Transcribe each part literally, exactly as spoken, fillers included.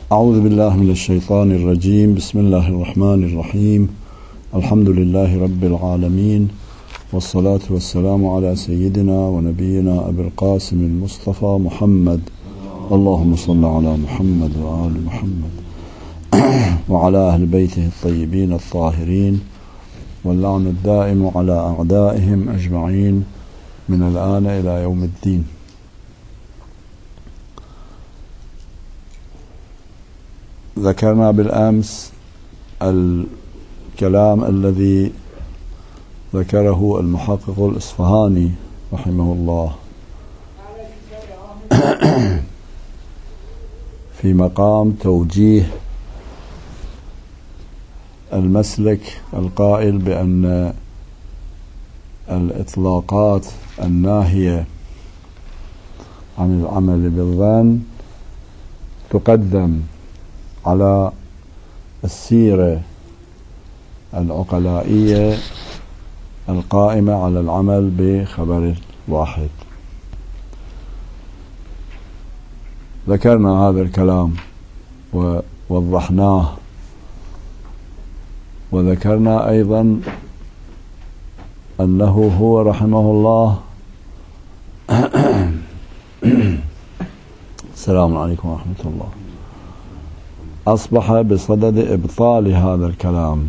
أعوذ بالله من الشيطان الرجيم. بسم الله الرحمن الرحيم. الحمد لله رب العالمين، والصلاة والسلام على سيدنا ونبينا أبي القاسم المصطفى محمد. اللهم صل على محمد وآل محمد وعلى أهل بيته الطيبين الطاهرين، واللعن الدائم على أعدائهم أجمعين من الآن إلى يوم الدين. ذكرنا بالأمس الكلام الذي ذكره المحقق الإصفهاني رحمه الله في مقام توجيه المسلك القائل بأن الإطلاقات الناهية عن العمل بالظن تقدم على السيرة العقلائية القائمة على العمل بخبر واحد. ذكرنا هذا الكلام ووضحناه، وذكرنا أيضا أنه هو رحمه الله السلام عليكم ورحمة الله أصبح بصدد إبطال هذا الكلام،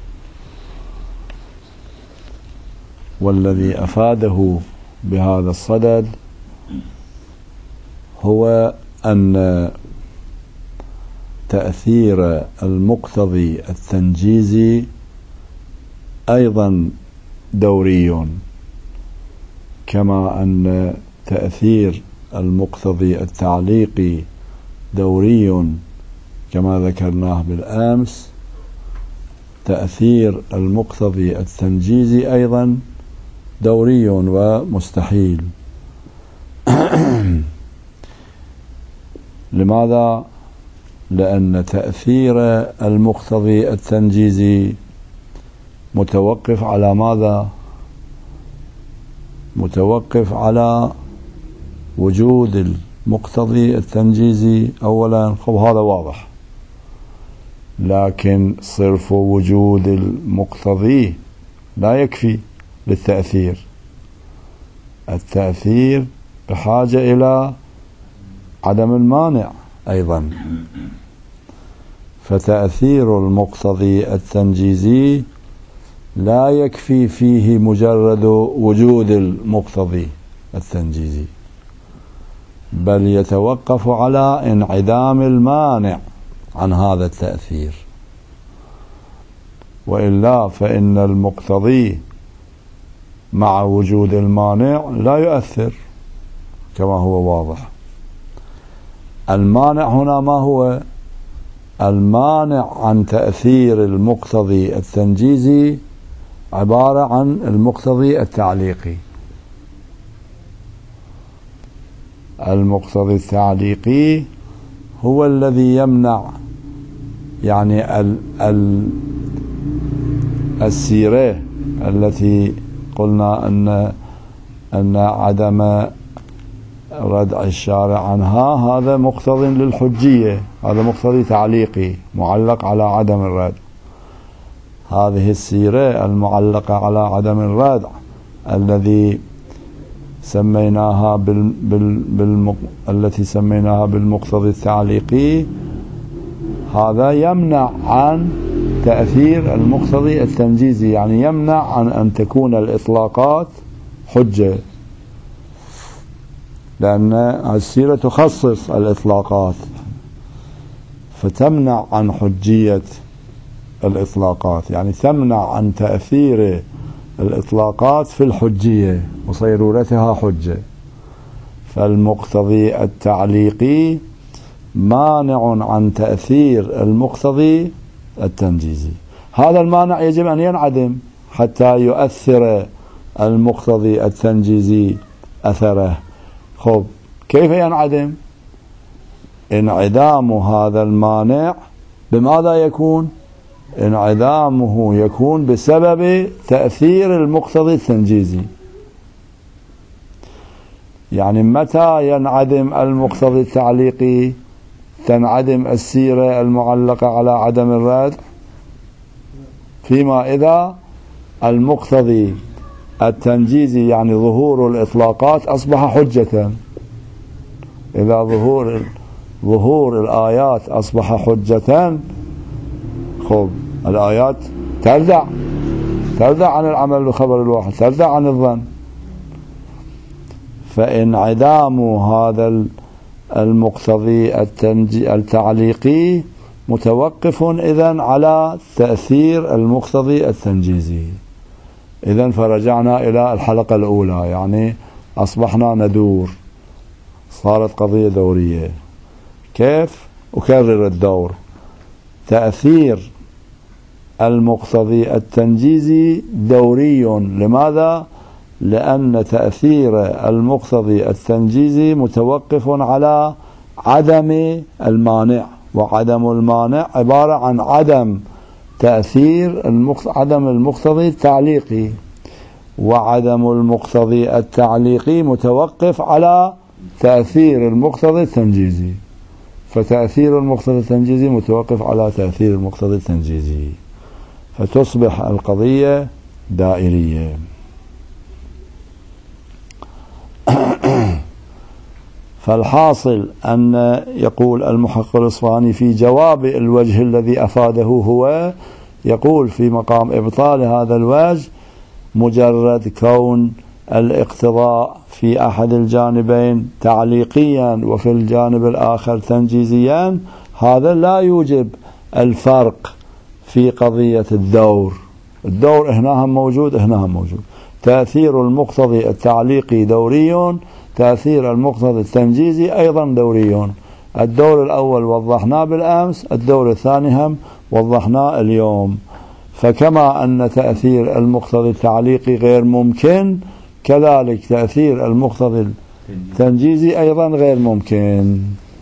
والذي أفاده بهذا الصدد هو أن تأثير المقتضي التنجيزي أيضا دوري، كما أن تأثير المقتضي التعليقي دوري كما ذكرناه بالأمس. تأثير المقتضي التنجيزي أيضا دوري ومستحيل. لماذا؟ لأن تأثير المقتضي التنجيزي متوقف على ماذا؟ متوقف على وجود المقتضي التنجيزي أولا، خب هذا واضح، لكن صرف وجود المقتضي لا يكفي للتأثير. التأثير بحاجة إلى عدم المانع أيضا، فتأثير المقتضي التنجيزي لا يكفي فيه مجرد وجود المقتضي التنجيزي، بل يتوقف على انعدام المانع عن هذا التأثير، وإلا فإن المقتضي مع وجود المانع لا يؤثر كما هو واضح. المانع هنا ما هو؟ المانع عن تأثير المقتضي التنجيزي عبارة عن المقتضي التعليقي. المقتضي التعليقي هو الذي يمنع، يعني ال ال السيرة التي قلنا أن أن عدم ردع الشارع عنها هذا مقتضي للحجية، هذا مقتضي تعليقي معلق على عدم الردع. هذه السيرة المعلقة على عدم الردع الذي سميناها بال بال بالمق... التي سميناها بالمقتضي التعليقي، هذا يمنع عن تأثير المقتضي التنجيزي، يعني يمنع عن أن تكون الإطلاقات حجة، لأن السيرة تخصص الإطلاقات فتمنع عن حجية الإطلاقات، يعني تمنع عن تأثير الإطلاقات في الحجية وصيرورتها حجة. فالمقتضي التعليقي مانع عن تأثير المقتضي التنجيزي. هذا المانع يجب أن ينعدم حتى يؤثر المقتضي التنجيزي أثره. خب كيف ينعدم؟ انعدام هذا المانع بماذا يكون؟ انعدامه يكون بسبب تأثير المقتضي التنجيزي. يعني متى ينعدم المقتضي التعليقي؟ تنعدم السيرة المعلقة على عدم الردع، فيما إذا المقتضي التنجيزي يعني ظهور الإطلاقات أصبح حجة. إذا ظهور ظهور الآيات أصبح حجة، خب الآيات تردع تردع عن العمل بخبر الواحد، تردع عن الظن. فانعدام هذا المقتضي التعليقي متوقف إذن على تأثير المقتضي التنجيزي. إذن فرجعنا إلى الحلقة الأولى، يعني أصبحنا ندور، صارت قضية دورية. كيف؟ أكرر الدور. تأثير المقتضي التنجيزي دوري. لماذا؟ لأن تأثير المقتضي التنجيزي متوقف على عدم المانع، وعدم المانع عبارة عن عدم تأثير المقتضي عدم المقتضي التعليقي، وعدم المقتضي التعليقي متوقف على تأثير المقتضي التنجيزي، فتأثير المقتضي التنجيزي متوقف على تأثير المقتضي التنجيزي، فتصبح القضية دائرية. فالحاصل أن يقول المحقق الإصفهاني في جواب الوجه الذي أفاده هو، يقول في مقام إبطال هذا الوجه مجرد كون الاقتضاء في أحد الجانبين تعليقيا وفي الجانب الآخر تنجيزيا، هذا لا يوجب الفرق في قضية الدور. الدور هنا هم موجود، هنا هم موجود. تأثير المقتضي التعليقي دوري، تأثير المقتضي التنجيزي أيضا دوري. الدور الأول وضحناه بالأمس، الدور الثاني هم وضحناه اليوم. فكما أن تأثير المقتضي التعليقي غير ممكن، كذلك تأثير المقتضي التنجيزي أيضا غير ممكن.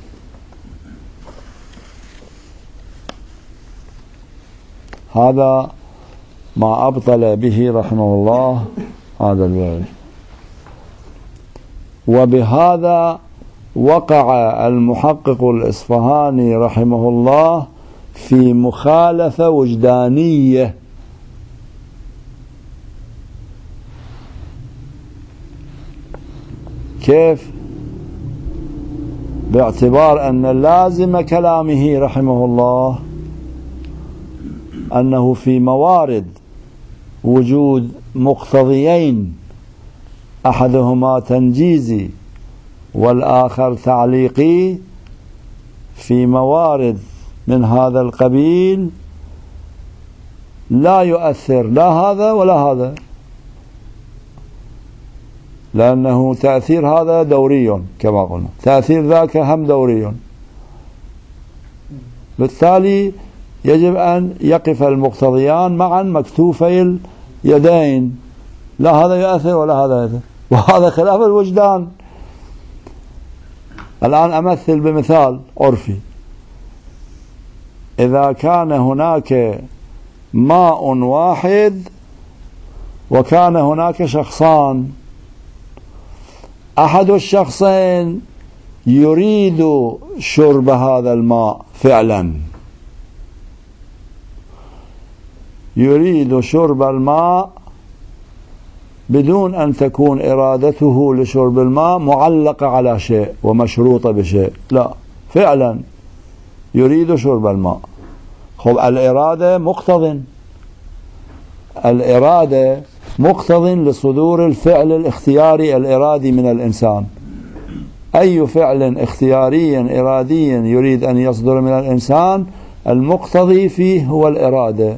هذا ما أبطل به رحمه الله هذا الوجه. وبهذا وقع المحقق الإصفهاني رحمه الله في مخالفة وجدانية. كيف؟ باعتبار أن لازم كلامه رحمه الله أنه في موارد وجود مقتضيين، أحدهما تنجيزي والآخر تعليقي، في موارد من هذا القبيل لا يؤثر لا هذا ولا هذا، لأنه تأثير هذا دوري كما قلنا، تأثير ذاك هم دوري. بالتالي يجب أن يقف المقتضيان معا مكتوفي اليدين، لا هذا يؤثر ولا هذا يؤثر، وهذا خلاف الوجدان. الآن أمثل بمثال عرفي. إذا كان هناك ماء واحد وكان هناك شخصان، أحد الشخصين يريد شرب هذا الماء فعلا، يريد شرب الماء بدون أن تكون إرادته لشرب الماء معلقة على شيء ومشروطة بشيء، لا، فعلا يريد شرب الماء. خب الإرادة مقتضٍ، الإرادة مقتضٍ لصدور الفعل الاختياري الإرادي من الإنسان. أي فعل اختياري إرادي يريد أن يصدر من الإنسان المقتضي فيه هو الإرادة.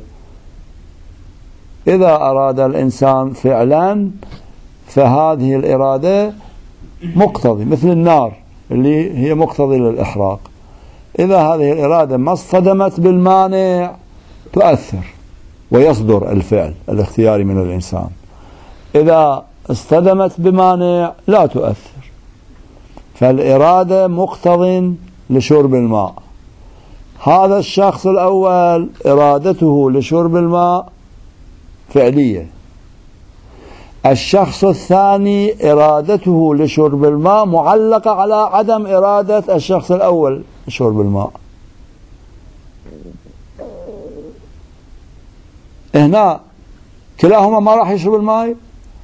إذا أراد الإنسان فعلا فهذه الإرادة مقتضي، مثل النار اللي هي مقتضي للإحراق. إذا هذه الإرادة ما اصطدمت بالمانع تؤثر ويصدر الفعل الاختياري من الإنسان. إذا اصطدمت بمانع لا تؤثر. فالإرادة مقتضٍ لشرب الماء. هذا الشخص الأول إرادته لشرب الماء فعلية. الشخص الثاني إرادته لشرب الماء معلقة على عدم إرادة الشخص الأول شرب الماء. هنا كلاهما ما راح يشرب الماء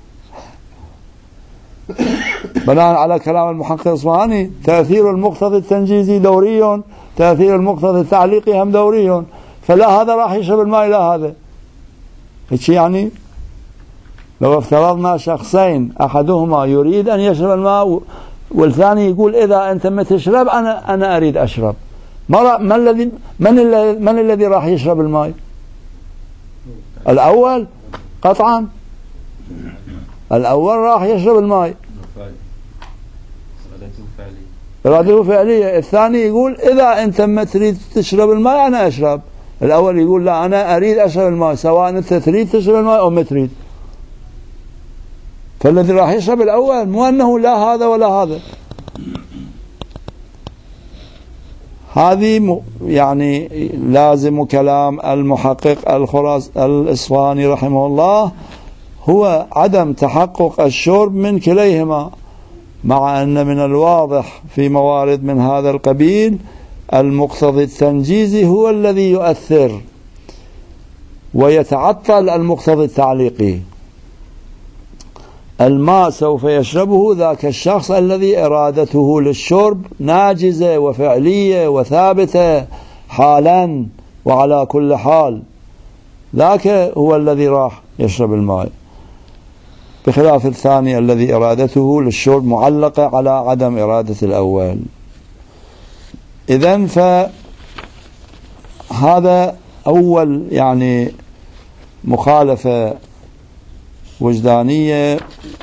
بناء على كلام المحقق الإصفهاني. تأثير المقتضي التنجيزي دوري، تأثير المقتضي التعليقي هم دوري، فلا هذا راح يشرب الماء لا هذا. هيك يعني لو افترضنا شخصين أحدهما يريد أن يشرب الماء والثاني يقول إذا أنت ما تشرب أنا أنا أريد أشرب، ما من الذي من الذي من الذي راح يشرب الماء؟ الأول قطعا، الأول راح يشرب الماء إرادته فعلية. الثاني يقول إذا أنت ما تريد تشرب الماء أنا أشرب. الأول يقول لا أنا أريد أشرب الماء سواء أنت تريد تشرب الماء أو ما تريد. فالذي راح يشرب الأول، مو أنه لا هذا ولا هذا. هذه يعني لازم كلام المحقق الخراس الإصفهاني رحمه الله هو عدم تحقق الشرب من كليهما، مع أن من الواضح في موارد من هذا القبيل المقتضي التنجيزي هو الذي يؤثر ويتعطل المقتضي التعليقي. الماء سوف يشربه ذاك الشخص الذي إرادته للشرب ناجزة وفعلية وثابتة حالا وعلى كل حال، ذاك هو الذي راح يشرب الماء، بخلاف الثاني الذي إرادته للشرب معلقة على عدم إرادة الأول. إذن فهذا أول يعني مخالفة وجدانية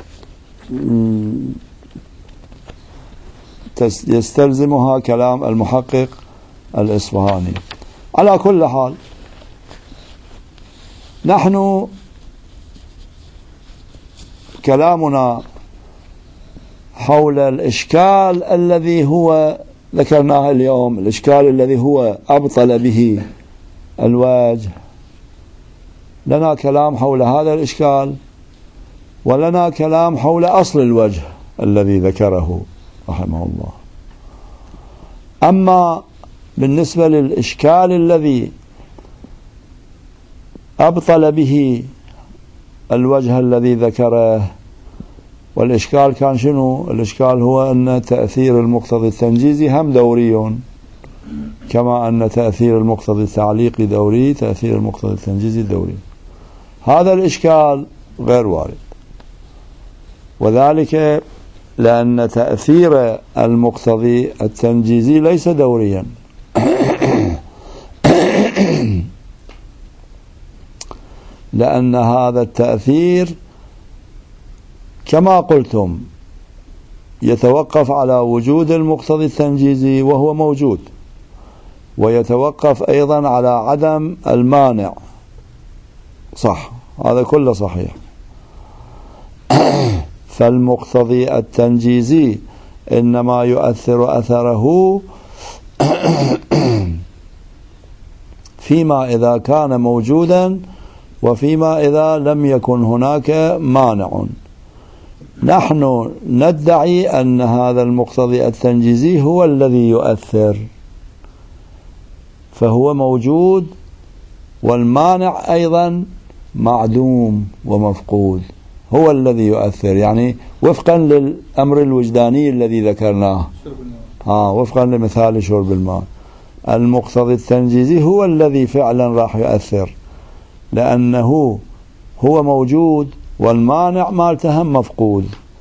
يستلزمها كلام المحقق الإصفهاني. على كل حال نحن كلامنا حول الإشكال الذي هو ذكرناه اليوم، الإشكال الذي هو أبطل به الوجه، لنا كلام حول هذا الإشكال، ولنا كلام حول أصل الوجه الذي ذكره رحمه الله. أما بالنسبة للإشكال الذي أبطل به الوجه الذي ذكره، والإشكال كان شنو؟ الإشكال هو أن تأثير المقتضي التنجيزي هم دوري، كما أن تأثير المقتضي التعليقي دوري، تأثير المقتضي التنجيزي دوري. هذا الإشكال غير وارد، وذلك لأن تأثير المقتضي التنجيزي ليس دوريا، لأن هذا التأثير كما قلتم يتوقف على وجود المقتضي التنجيزي وهو موجود، ويتوقف أيضا على عدم المانع. صح، هذا كله صحيح. فالمقتضي التنجيزي إنما يؤثر أثره فيما إذا كان موجودا وفيما إذا لم يكن هناك مانع. نحن ندعي أن هذا المقتضي التنجيزي هو الذي يؤثر، فهو موجود، والمانع أيضا معدوم ومفقود، هو الذي يؤثر، يعني وفقا للأمر الوجداني الذي ذكرناه، آه وفقا لمثال شرب الماء. المقتضي التنجيزي هو الذي فعلا راح يؤثر، لأنه هو موجود والمانع مالته مفقود.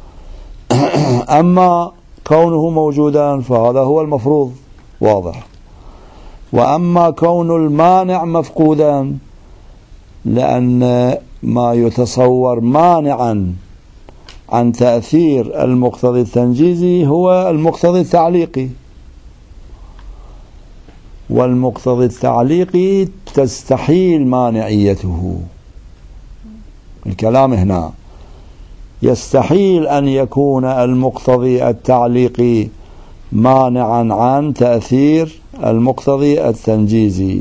أما كونه موجودا فهذا هو المفروض واضح، وأما كون المانع مفقودا لأن ما يتصور مانعا عن تأثير المقتضي التنجيزي هو المقتضي التعليقي، والمقتضي التعليقي تستحيل مانعيته. الكلام هنا يستحيل أن يكون المقتضي التعليقي مانعا عن تأثير المقتضي التنجيزي،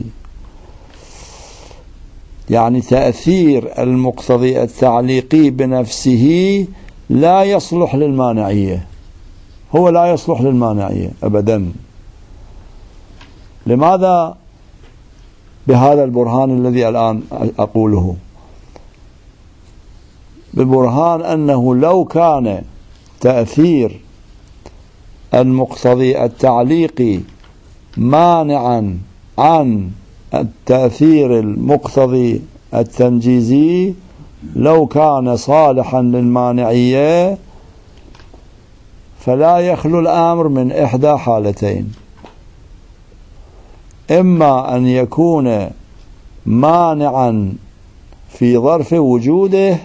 يعني تأثير المقتضي التعليقي بنفسه لا يصلح للمانعية، هو لا يصلح للمانعية أبدا. لماذا بهذا البرهان الذي الآن أقوله؟ ببرهان أنه لو كان تأثير المقتضي التعليقي مانعا عن التأثير المقتضي التنجيزي، لو كان صالحا للمانعية فلا يخلو الأمر من إحدى حالتين: إما أن يكون مانعا في ظرف وجوده،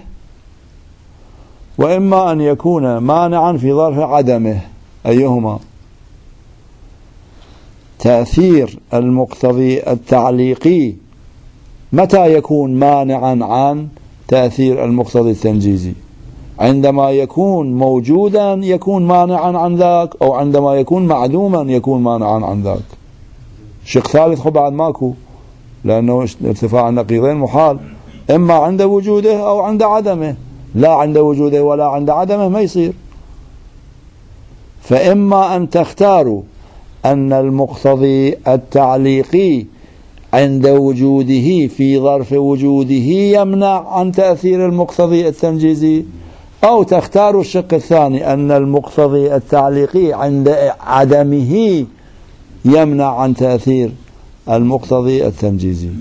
وإما أن يكون مانعا في ظرف عدمه. أيهما؟ تأثير المقتضي التعليقي متى يكون مانعا عن تأثير المقتضي التنجيزي؟ عندما يكون موجودا يكون مانعا عن ذاك، أو عندما يكون معدوما يكون مانعا عن ذاك. شق ثالث خب بعد ماكو، لأنه ارتفاع النقيضين محال، إما عند وجوده أو عند عدمه. لا عند وجوده ولا عند عدمه ما يصير. فإما أن تختاروا أن المقتضي التعليقي عند وجوده في ظرف وجوده يمنع عن تأثير المقتضي التنجيزي، أو تختاروا الشق الثاني أن المقتضي التعليقي عند عدمه يمنع عن تأثير المقتضي التنجيزي.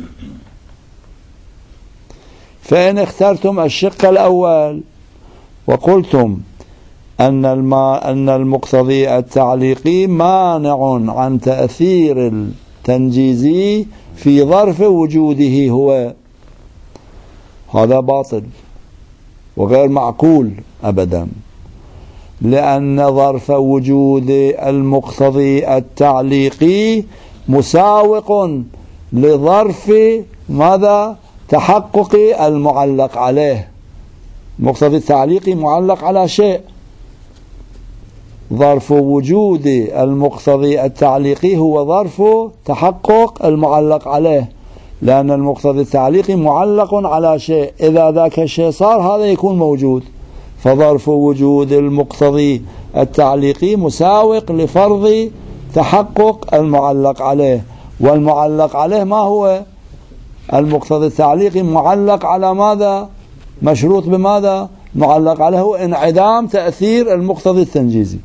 فإن اخترتم الشق الأول وقلتم أن الماء أن المقتضي التعليقي مانع عن تأثير التنجيزي في ظرف وجوده هو، هذا باطل وغير معقول أبدا، لأن ظرف وجود المقتضي التعليقي مساوق لظرف ماذا؟ تحقق المعلق عليه. المقتضي التعليقي معلق على شيء، ظرف وجود المقتضي التعليقي هو ظرف تحقق المعلق عليه، لأن المقتضي التعليقي معلق على شيء، إذا ذاك الشيء صار هذا يكون موجود. فظرف وجود المقتضي التعليقي مساوق لفرض تحقق المعلق عليه، والمعلق عليه ما هو؟ المقتضي التعليقي معلق على ماذا؟ مشروط بماذا؟ معلق عليه هو انعدام تأثير المقتضي التنجيزي.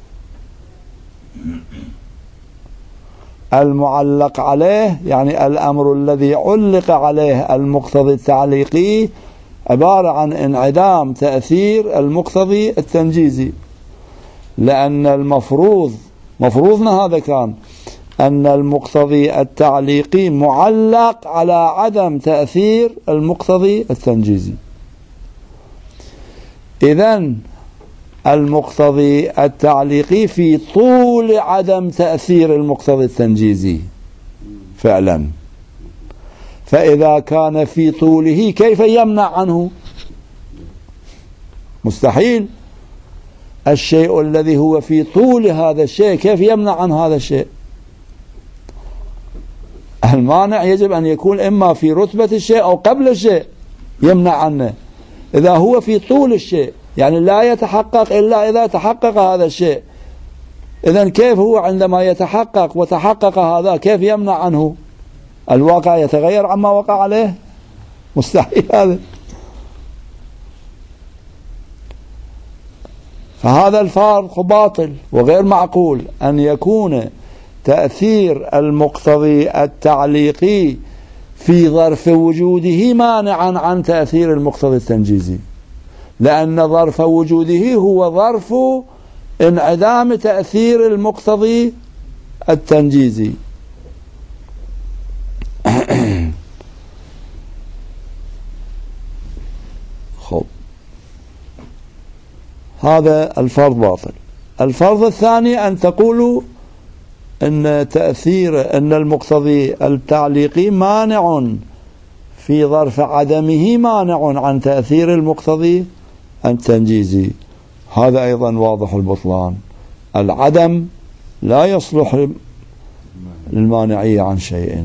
المعلق عليه يعني الأمر الذي علق عليه المقتضي التعليقي عبارة عن انعدام تأثير المقتضي التنجيزي، لأن المفروض مفروضنا هذا كان أن المقتضي التعليقي معلق على عدم تأثير المقتضي التنجيزي. إذن المقتضي التعليقي في طول عدم تأثير المقتضي التنجيزي فعلا، فإذا كان في طوله كيف يمنع عنه؟ مستحيل. الشيء الذي هو في طول هذا الشيء كيف يمنع عن هذا الشيء؟ المانع يجب أن يكون إما في رتبة الشيء أو قبل الشيء يمنع عنه. إذا هو في طول الشيء يعني لا يتحقق إلا إذا تحقق هذا الشيء، إذن كيف هو عندما يتحقق وتحقق هذا كيف يمنع عنه؟ الواقع يتغير عما وقع عليه؟ مستحيل هذا. فهذا الفرق باطل وغير معقول أن يكون تأثير المقتضي التعليقي في ظرف وجوده مانعا عن تأثير المقتضي التنجيزي، لأن ظرف وجوده هو ظرف انعدام تأثير المقتضي التنجيزي. خب، هذا الفرض باطل. الفرض الثاني أن تقولوا أن تأثير أن المقتضي التعليقي مانع في ظرف عدمه مانع عن تأثير المقتضي التنجيزي، هذا أيضا واضح البطلان. العدم لا يصلح للمانعية عن شيء،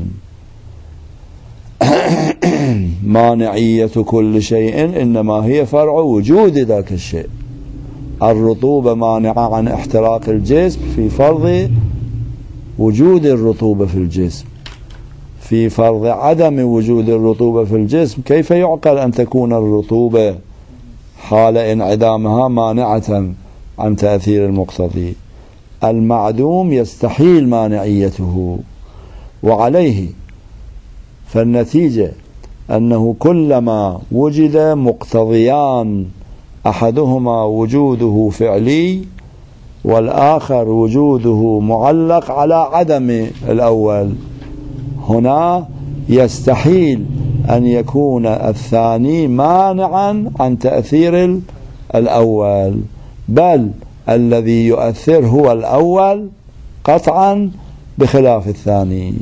مانعية كل شيء إنما هي فرع وجود ذاك الشيء. الرطوبة مانعة عن احتراق الجسم في فرض وجود الرطوبة في الجسم. في فرض عدم وجود الرطوبة في الجسم كيف يعقل أن تكون الرطوبة حال انعدامها مانعة عن تأثير المقتضي؟ المعدوم يستحيل مانعيته، وعليه فالنتيجة أنه كلما وجد مقتضيان أحدهما وجوده فعلي والآخر وجوده معلق على عدم الأول، هنا يستحيل أن يكون الثاني مانعا عن تأثير الأول، بل الذي يؤثر هو الأول قطعا بخلاف الثاني.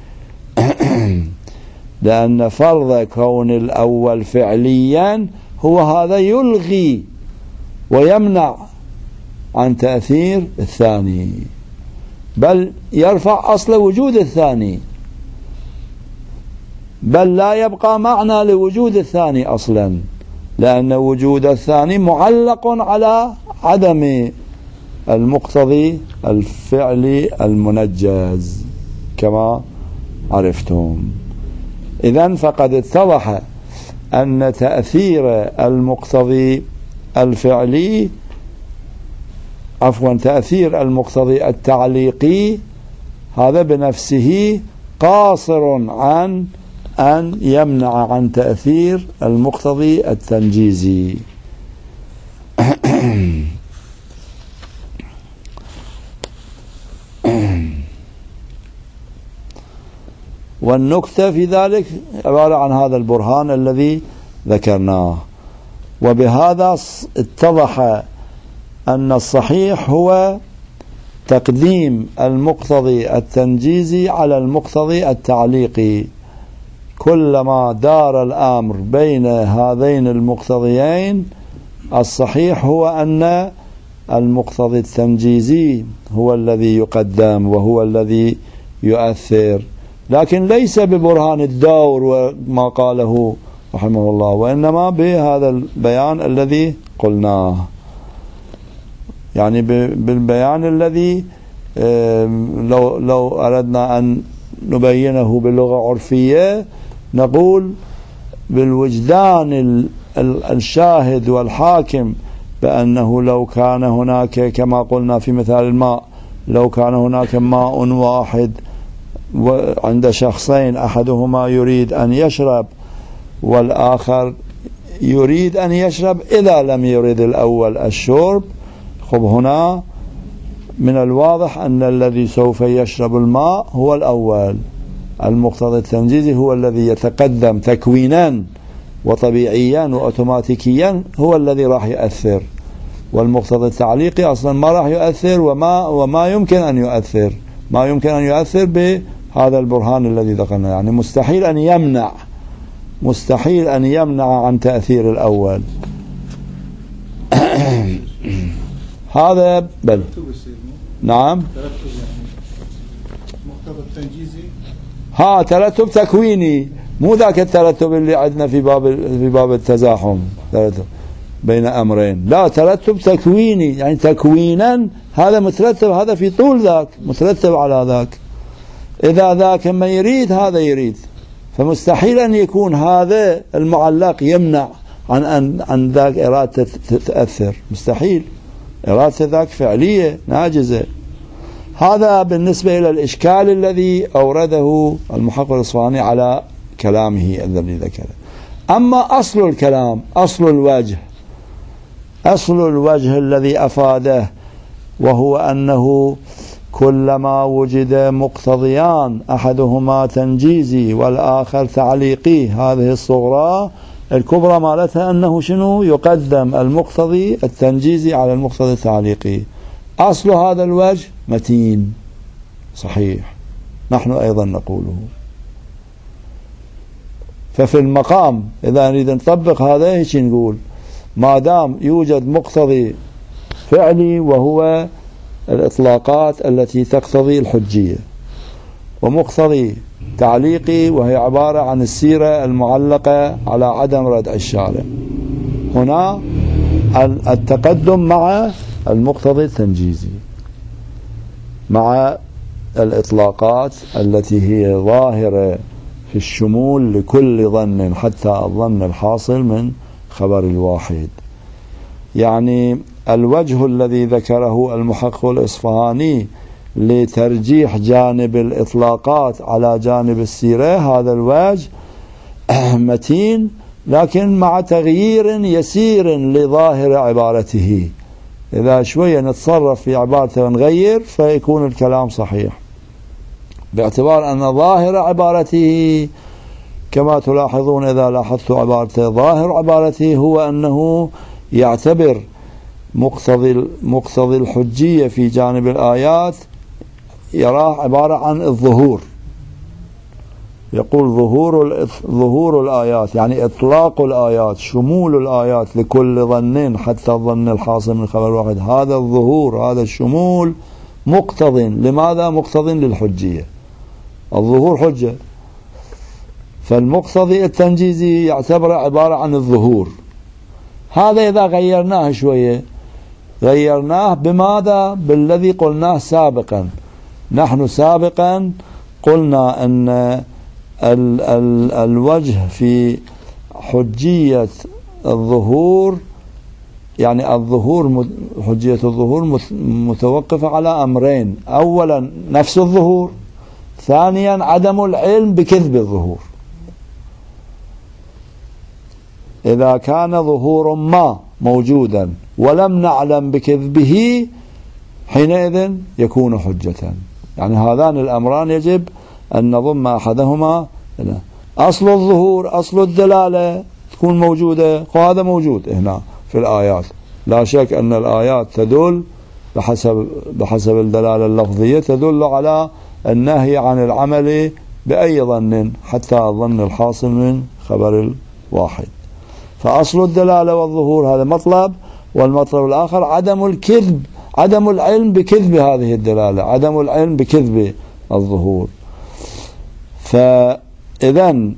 لأن فرض كون الأول فعليا هو هذا يلغي ويمنع عن تأثير الثاني، بل يرفع أصل وجود الثاني، بل لا يبقى معنى لوجود الثاني أصلا، لأن وجود الثاني معلق على عدم المقتضي الفعلي المنجز كما عرفتم. إذن فقد اتضح أن تأثير المقتضي الفعلي عفوا تأثير المقتضي التعليقي هذا بنفسه قاصر عن أن يمنع عن تأثير المقتضي التنجيزي. والنكتة في ذلك عبارة عن هذا البرهان الذي ذكرناه. وبهذا اتضح أن الصحيح هو تقديم المقتضي التنجيزي على المقتضي التعليقي. كلما دار الأمر بين هذين المقتضيين الصحيح هو أن المقتضي التنجيزي هو الذي يقدم وهو الذي يؤثر، لكن ليس ببرهان الدور وما قاله رحمه الله، وإنما بهذا البيان الذي قلناه، يعني بالبيان الذي لو لو أردنا أن نبينه باللغة عرفية نقول بالوجدان الشاهد والحاكم بأنه لو كان هناك كما قلنا في مثال الماء، لو كان هناك ماء واحد عند شخصين أحدهما يريد أن يشرب والآخر يريد أن يشرب إذا لم يريد الأول الشرب، خب هنا من الواضح أن الذي سوف يشرب الماء هو الأول. المقتضى التنجيزي هو الذي يتقدم تكوينا وطبيعيا وأوتوماتيكيا، هو الذي راح يؤثر، والمقتضى التعليقي أصلا ما راح يؤثر وما, وما يمكن أن يؤثر، ما يمكن أن يؤثر بهذا البرهان الذي ذكرنا، يعني مستحيل أن يمنع مستحيل أن يمنع عن تأثير الأول. هذا بل نعم مقتضى التنجيزي ها ترتب تكويني، مو ذاك الترتب اللي عندنا في باب في باب التزاحم ترتب بين أمرين، لا ترتب تكويني، يعني تكوينا هذا مترتب، هذا في طول ذاك مترتب على ذاك، إذا ذاك ما يريد هذا يريد، فمستحيل أن يكون هذا المعلق يمنع عن أن عن ذاك إرادة تأثر، مستحيل، إرادة ذاك فعلية ناجزة. هذا بالنسبة إلى الإشكال الذي أورده المحقق الإصفهاني على كلامه الذي ذكره. أما أصل الكلام، أصل الوجه أصل الوجه الذي أفاده، وهو أنه كلما وجد مقتضيان أحدهما تنجيزي والآخر تعليقي، هذه الصغرى الكبرى مالتها أنه شنو؟ يقدم المقتضي التنجيزي على المقتضي التعليقي. أصل هذا الوجه متين صحيح، نحن أيضا نقوله. ففي المقام إذا نريد نطبق هذا هيك نقول ما دام يوجد مقتضي فعلي وهو الإطلاقات التي تقتضي الحجية، ومقتضي تعليقي وهي عبارة عن السيرة المعلقة على عدم ردع الشارع، هنا التقدم مع المقتضي التنجيزي، مع الإطلاقات التي هي ظاهرة في الشمول لكل ظن حتى الظن الحاصل من خبر الواحد. يعني الوجه الذي ذكره المحقق الإصفهاني لترجيح جانب الإطلاقات على جانب السيرة، هذا الوجه متين لكن مع تغيير يسير لظاهر عبارته. إذا شوية نتصرف في عبارته ونغير فيكون الكلام صحيح، باعتبار أن ظاهر عبارته كما تلاحظون إذا لاحظت عبارته، ظاهر عبارته هو أنه يعتبر مقتضي مقتضي الحجية في جانب الآيات يراه عبارة عن الظهور. يقول ظهور ظهور الآيات يعني إطلاق الآيات، شمول الآيات لكل ظن حتى الظن الحاصل من خبر واحد. هذا الظهور هذا الشمول مقتض، لماذا؟ مقتض للحجية، الظهور حجة، فالمقتضي التنجيزي يعتبر عبارة عن الظهور. هذا إذا غيرناه شوية، غيرناه بماذا؟ بالذي قلناه سابقا. نحن سابقا قلنا أن ال ال الوجه في حجية الظهور، يعني الظهور حجية الظهور متوقفة على أمرين: أولا نفس الظهور، ثانيا عدم العلم بكذب الظهور. إذا كان ظهور ما موجودا ولم نعلم بكذبه حينئذ يكون حجة. يعني هذان الأمران يجب أن نضم أحدهما. أصل الظهور أصل الدلالة تكون موجودة، وهذا موجود هنا في الآيات. لا شك أن الآيات تدل بحسب بحسب الدلالة اللفظية تدل على النهي عن العمل بأي ظن حتى الظن الحاصل من خبر الواحد. فأصل الدلالة والظهور هذا مطلب، والمطلب الآخر عدم الكذب، عدم العلم بكذب هذه الدلالة، عدم العلم بكذب الظهور. فإذن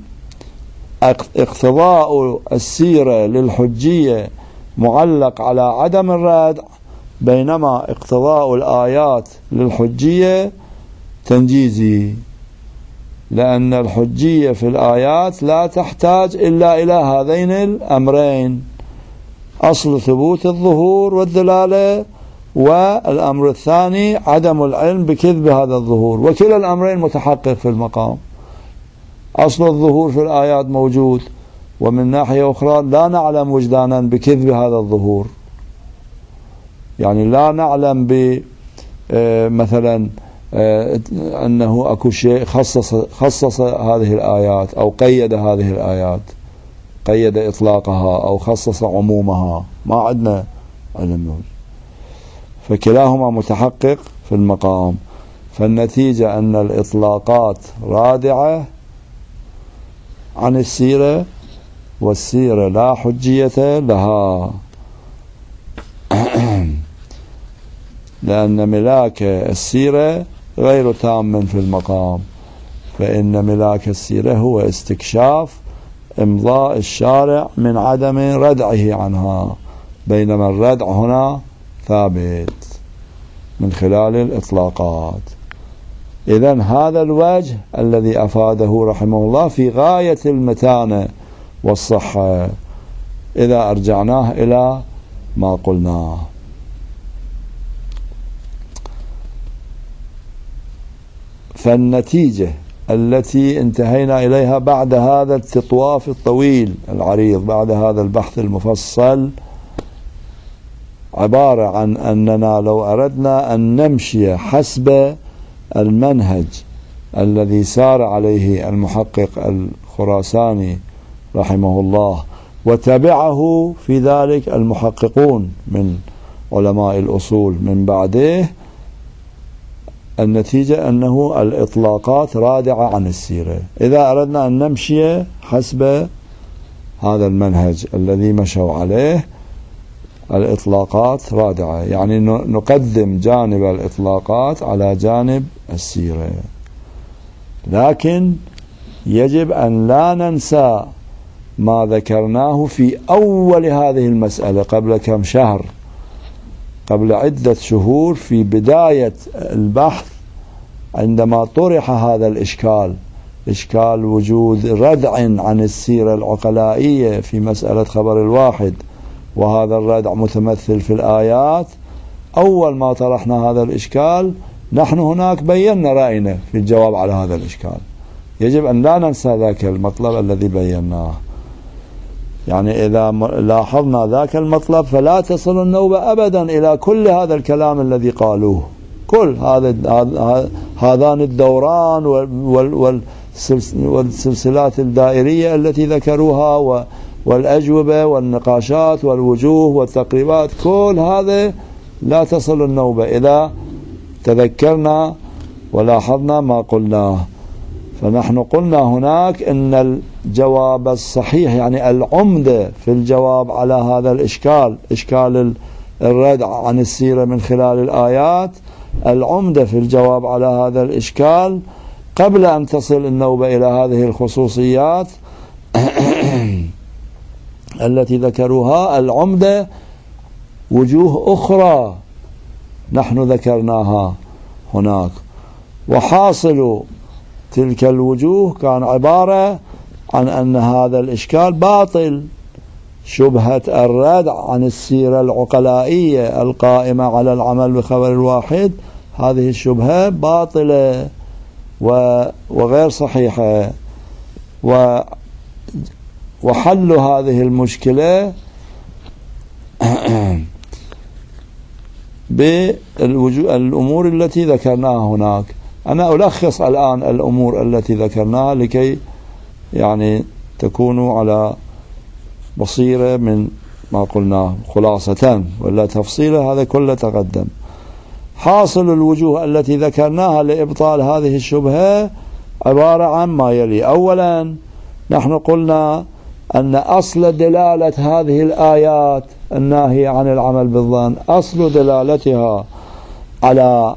اقتضاء السيرة للحجية معلق على عدم الردع، بينما اقتضاء الآيات للحجية تنجيزي، لأن الحجية في الآيات لا تحتاج إلا إلى هذين الأمرين: أصل ثبوت الظهور والدلالة، والأمر الثاني عدم العلم بكذب هذا الظهور، وكلا الأمرين متحقق في المقام. أصل الظهور في الآيات موجود، ومن ناحية أخرى لا نعلم وجدانا بكذب هذا الظهور، يعني لا نعلم ب مثلا أنه أكو شيء خصص خصص هذه الآيات أو قيد هذه الآيات، قيد إطلاقها أو خصص عمومها، ما عندنا علم. فكلاهما متحقق في المقام. فالنتيجة أن الإطلاقات رادعة عن السيرة، والسيرة لا حجية لها، لأن ملاك السيرة غير تام في المقام. فإن ملاك السيرة هو استكشاف إمضاء الشارع من عدم ردعه عنها، بينما الردع هنا ثابت من خلال الإطلاقات. إذن هذا الوجه الذي أفاده رحمه الله في غاية المتانة والصحة إذا أرجعناه إلى ما قلناه. فالنتيجة التي انتهينا إليها بعد هذا التطواف الطويل العريض، بعد هذا البحث المفصل، عبارة عن أننا لو أردنا أن نمشي حسب المنهج الذي سار عليه المحقق الخراساني رحمه الله وتبعه في ذلك المحققون من علماء الأصول من بعده، النتيجة أنه الإطلاقات رادعة عن السيرة. إذا أردنا أن نمشي حسب هذا المنهج الذي مشوا عليه، الإطلاقات رادعة، يعني نقدم جانب الإطلاقات على جانب السيرة. لكن يجب أن لا ننسى ما ذكرناه في أول هذه المسألة قبل كم شهر، قبل عدة شهور في بداية البحث عندما طرح هذا الإشكال، إشكال وجود ردع عن السيرة العقلائية في مسألة خبر الواحد، وهذا الردع متمثل في الآيات، أول ما طرحنا هذا الإشكال نحن هناك بينا رأينا في الجواب على هذا الإشكال. يجب أن لا ننسى ذاك المطلب الذي بيناه. يعني إذا لاحظنا ذاك المطلب فلا تصل النوبة أبدا إلى كل هذا الكلام الذي قالوه، كل هذا هذان الدوران والسلسلات الدائرية التي ذكروها والأجوبة والنقاشات والوجوه والتقريبات، كل هذا لا تصل النوبة إذا تذكرنا ولاحظنا ما قلناه. فنحن قلنا هناك إن الجواب الصحيح، يعني العمدة في الجواب على هذا الإشكال، إشكال الردع عن السيرة من خلال الآيات، العمدة في الجواب على هذا الإشكال قبل أن تصل النوبة إلى هذه الخصوصيات التي ذكروها، العمدة وجوه أخرى نحن ذكرناها هناك، وحاصل تلك الوجوه كان عبارة عن أن هذا الإشكال باطل. شبهة الردع عن السيرة العقلائية القائمة على العمل بخبر الواحد، هذه الشبهة باطلة وغير صحيحة، وحل هذه المشكلة بالأمور التي ذكرناها هناك. أنا ألخص الآن الأمور التي ذكرناها لكي يعني تكونوا على بصيرة من ما قلناه خلاصة، ولا تفصيله هذا كله تقدم. حاصل الوجوه التي ذكرناها لإبطال هذه الشبهة عبارة عن ما يلي. أولا، نحن قلنا أن أصل دلالة هذه الآيات الناهية عن العمل بالظن، أصل دلالتها على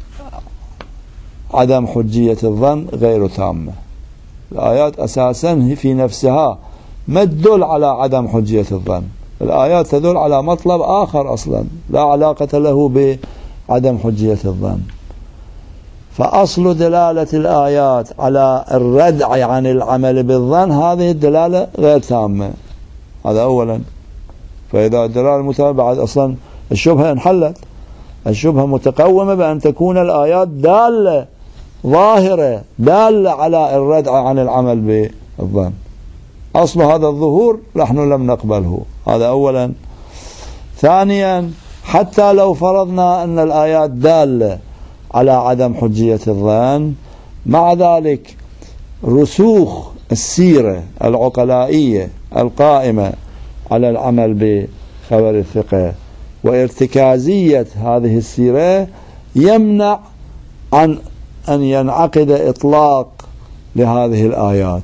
عدم حجية الظن غير تامة. الآيات أساسا في نفسها ما تدل على عدم حجية الظن، الآيات تدل على مطلب آخر أصلا لا علاقة له بعدم حجية الظن. فأصل دلالة الآيات على الردع عن العمل بالظن هذه الدلالة غير تامة، هذا أولا. فإذا الدلالة متامة بعد أصلا الشبهة انحلت، الشبهة متقومة بأن تكون الآيات دالة ظاهرة دالة على الردع عن العمل بالظن. أصل هذا الظهور نحن لم نقبله، هذا أولا. ثانيا، حتى لو فرضنا أن الآيات دالة على عدم حجية الظن، مع ذلك رسوخ السيرة العقلائية القائمة على العمل بخبر الثقة وارتكازية هذه السيرة يمنع عن أن ينعقد إطلاق لهذه الآيات.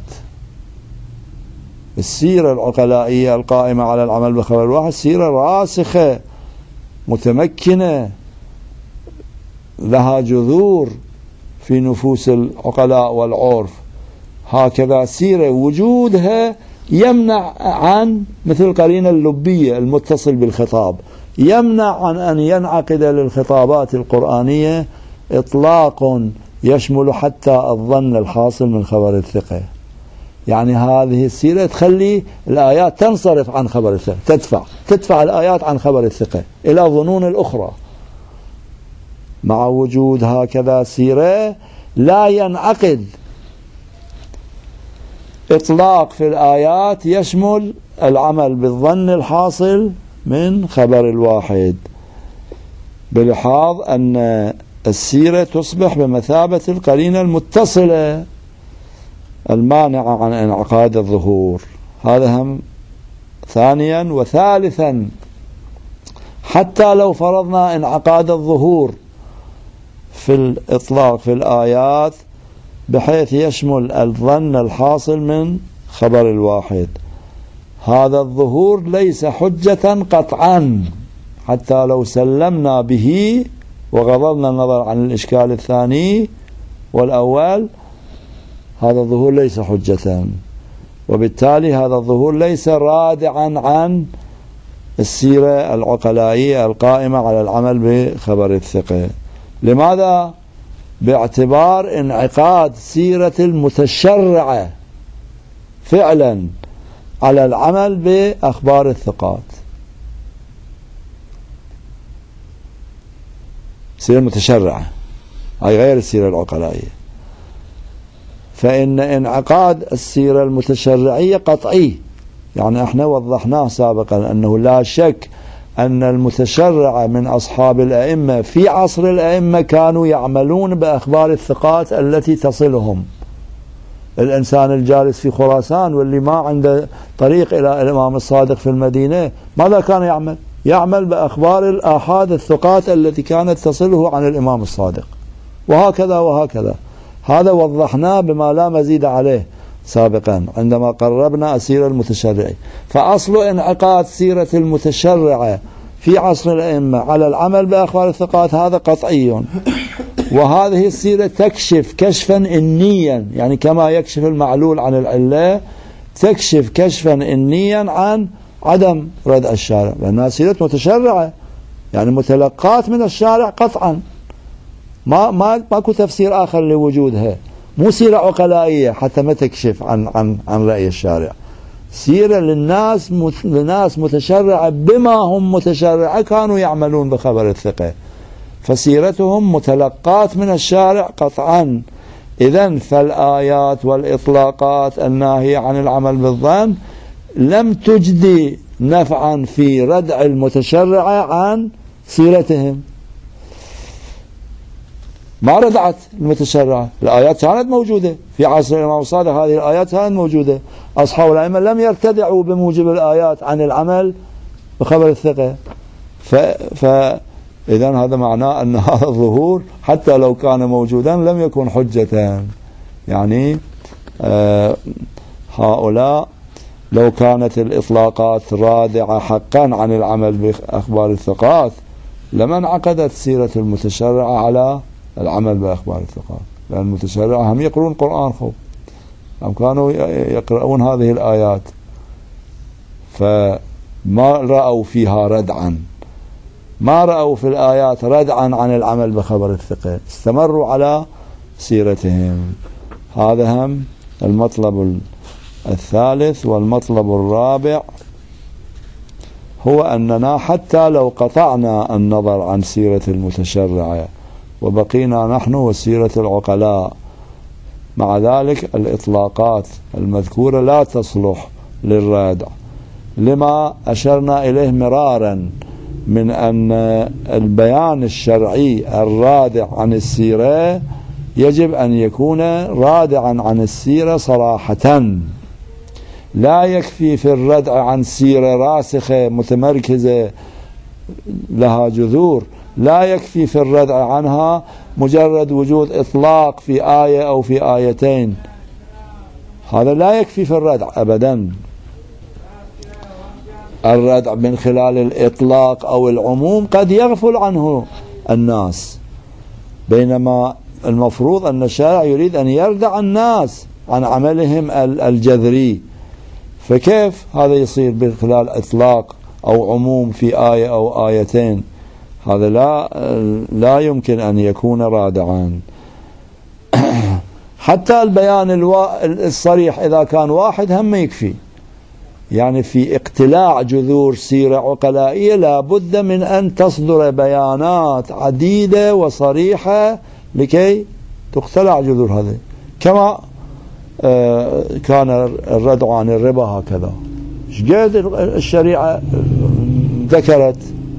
السيرة العقلائية القائمة على العمل بخبر الواحد سيرة راسخة متمكنة لها جذور في نفوس العقلاء والعرف، هكذا سيرة وجودها يمنع عن مثل القرينة اللبية المتصل بالخطاب، يمنع عن أن ينعقد للخطابات القرآنية إطلاق يشمل حتى الظن الحاصل من خبر الثقة. يعني هذه السيرة تخلي الآيات تنصرف عن خبر الثقة، تدفع تدفع الآيات عن خبر الثقة إلى ظنون الأخرى. مع وجود هكذا سيرة لا ينعقد إطلاق في الآيات يشمل العمل بالظن الحاصل من خبر الواحد، بلحاظ أن السيرة تصبح بمثابة القرينة المتصلة المانعة عن انعقاد الظهور. هذا هم ثانيا. وثالثا، حتى لو فرضنا انعقاد الظهور في الإطلاق في الآيات بحيث يشمل الظن الحاصل من خبر الواحد، هذا الظهور ليس حجة قطعا حتى لو سلمنا به وغضضنا النظر عن الإشكال الثاني والأول، هذا الظهور ليس حجة، وبالتالي هذا الظهور ليس رادعا عن السيرة العقلائية القائمة على العمل بخبر الثقة. لماذا؟ باعتبار انعقاد سيرة المتشرعة فعلا على العمل بأخبار الثقات. السيرة المتشرعة هي غير السيرة العقلائية، فإن انعقاد السيرة المتشرعية قطعي، يعني احنا وضحناه سابقا أنه لا شك أن المتشرع من أصحاب الأئمة في عصر الأئمة كانوا يعملون بأخبار الثقات التي تصلهم. الإنسان الجالس في خراسان واللي ما عنده طريق إلى الإمام الصادق في المدينة ماذا كان يعمل؟ يعمل بأخبار الآحاد الثقات التي كانت تصله عن الإمام الصادق، وهكذا وهكذا. هذا وضحناه بما لا مزيد عليه سابقا عندما قربنا السيرة المتشرعة. فأصل انعقاد سيرة المتشرعة في عصر الأئمة على العمل بأخبار الثقات هذا قطعي، وهذه السيرة تكشف كشفا إنيا، يعني كما يكشف المعلول عن العلة تكشف كشفا إنيا عن عدم ردع الشارع، لأنها سيرة متشرعة يعني متلقات من الشارع قطعا، ما ما ماكو تفسير آخر لوجودها، مو سيرة عقلائية حتى ما تكشف عن عن عن رأي الشارع، سيرة للناس لناس متشرعة بما هم متشرعة كانوا يعملون بخبر الثقة، فسيرتهم متلقات من الشارع قطعا. إذن فالآيات والإطلاقات الناهية عن العمل بالظن لم تجدي نفعا في ردع المتشرعة عن سيرتهم، ما ردعت المتشرعة، الآيات كانت موجودة في عصر الإمام الصادق، هذه الآيات كانت موجودة، أصحاب الأئمة لم يرتدعوا بموجب الآيات عن العمل بخبر الثقة. ف... فإذن هذا معناه أن هذا الظهور حتى لو كان موجودا لم يكن حجة، يعني آه هؤلاء لو كانت الإطلاقات رادعة حقا عن العمل بأخبار الثقات لما انعقدت سيرة المتشرعة على العمل بأخبار الثقات، لأن المتشرعة هم يقرؤون القرآن، خب هم كانوا يقرؤون هذه الآيات فما رأوا فيها ردعا، ما رأوا في الآيات ردعا عن العمل بخبر الثقة، استمروا على سيرتهم. هذا هم المطلب الثالث. والمطلب الرابع هو أننا حتى لو قطعنا النظر عن سيرة المتشرعة وبقينا نحن وسيرة العقلاء، مع ذلك الإطلاقات المذكورة لا تصلح للردع، لما أشرنا إليه مرارا من أن البيان الشرعي الرادع عن السيرة يجب أن يكون رادعا عن السيرة صراحة، لا يكفي في الردع عن سيرة راسخة متمركزة لها جذور، لا يكفي في الردع عنها مجرد وجود إطلاق في آية أو في آيتين، هذا لا يكفي في الردع أبدا. الردع من خلال الإطلاق أو العموم قد يغفل عنه الناس، بينما المفروض أن الشارع يريد أن يردع الناس عن عملهم الجذري، فكيف هذا يصير من خلال إطلاق أو عموم في آية أو آيتين؟ هذا لا لا يمكن أن يكون رادعا. حتى البيان الصريح إذا كان واحد هم يكفي، يعني في اقتلاع جذور سيرة عقلائية لا بد من أن تصدر بيانات عديدة وصريحة لكي تقتلع جذور هذه، كما كان الردع عن الربا هكذا، شقد الشريعة ذكرت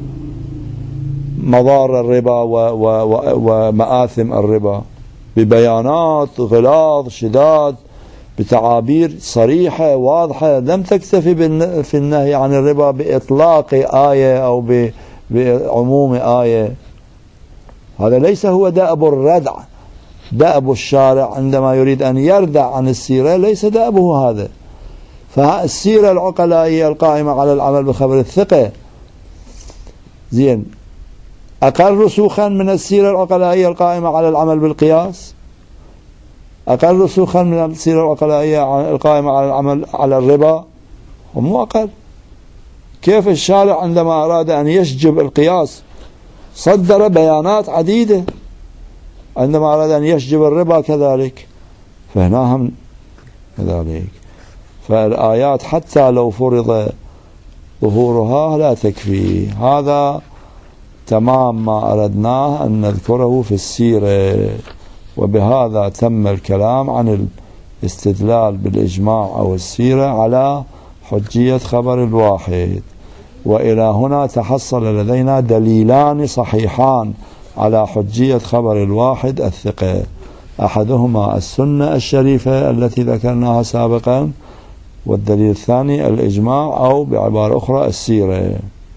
مضار الربا ومآثم الربا ببيانات غلاظ شداد بتعابير صريحة واضحة، لم تكتفي في النهي عن الربا بإطلاق آية أو بعموم آية. هذا ليس هو دأب الردع، دأب الشارع عندما يريد أن يردع عن السيرة ليس دأبه هذا. فالسيرة العقلائية القائمة على العمل بخبر الثقة زين أقل رسوخا من السيرة العقلائية القائمة على العمل بالقياس، أقل رسوخا من السيرة العقلائية القائمة على العمل على الربا، ومو أقل. كيف الشارع عندما أراد أن يشجب القياس صدر بيانات عديدة عندما أراد أن يشجب الربا كذلك، فهنا هم كذلك. فالآيات حتى لو فرض ظهورها لا تكفي. هذا تمام ما أردناه أن نذكره في السيرة، وبهذا تم الكلام عن الاستدلال بالإجماع أو السيرة على حجية خبر الواحد. وإلى هنا تحصل لدينا دليلان صحيحان على حجية خبر الواحد الثقة، أحدهما السنة الشريفة التي ذكرناها سابقا، والدليل الثاني الإجماع أو بعبارة أخرى السيرة.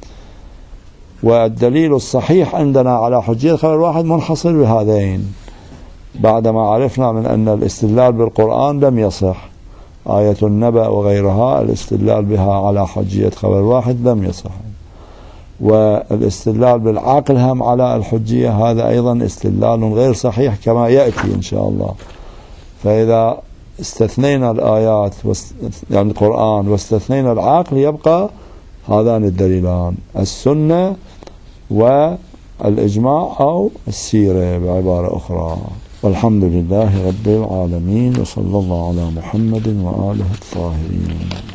والدليل الصحيح عندنا على حجية خبر الواحد منحصر بهذين، بعدما عرفنا من أن الاستدلال بالقرآن لم يصح، آية النبأ وغيرها الاستدلال بها على حجية خبر الواحد لم يصح، والاستدلال بالعقل هم على الحجية هذا أيضا استدلال غير صحيح كما يأتي إن شاء الله. فإذا استثنينا الآيات يعني القرآن واستثنينا العقل يبقى هذان الدليلان، السنة والإجماع أو السيرة بعبارة أخرى. والحمد لله رب العالمين، وصلى الله على محمد وآله الطاهرين.